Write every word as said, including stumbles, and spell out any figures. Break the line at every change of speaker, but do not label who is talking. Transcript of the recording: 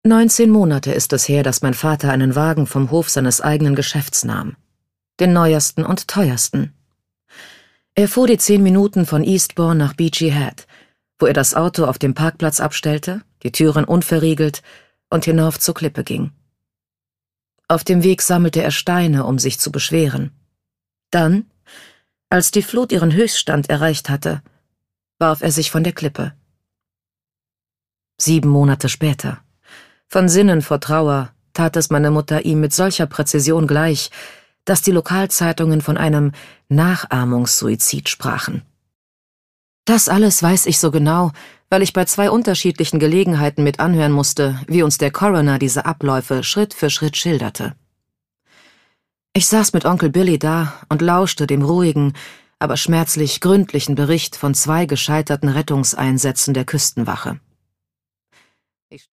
Neunzehn Monate ist es her, dass mein Vater einen Wagen vom Hof seines eigenen Geschäfts nahm. Den neuesten und teuersten. Er fuhr die zehn Minuten von Eastbourne nach Beachy Head, wo er das Auto auf dem Parkplatz abstellte, die Türen unverriegelt und hinauf zur Klippe ging. Auf dem Weg sammelte er Steine, um sich zu beschweren. Dann, als die Flut ihren Höchststand erreicht hatte, warf er sich von der Klippe. Sieben Monate später, von Sinnen vor Trauer, tat es meine Mutter ihm mit solcher Präzision gleich, dass die Lokalzeitungen von einem Nachahmungssuizid sprachen. Das alles weiß ich so genau, weil ich bei zwei unterschiedlichen Gelegenheiten mit anhören musste, wie uns der Coroner diese Abläufe Schritt für Schritt schilderte. Ich saß mit Onkel Billy da und lauschte dem ruhigen, aber schmerzlich gründlichen Bericht von zwei gescheiterten Rettungseinsätzen der Küstenwache.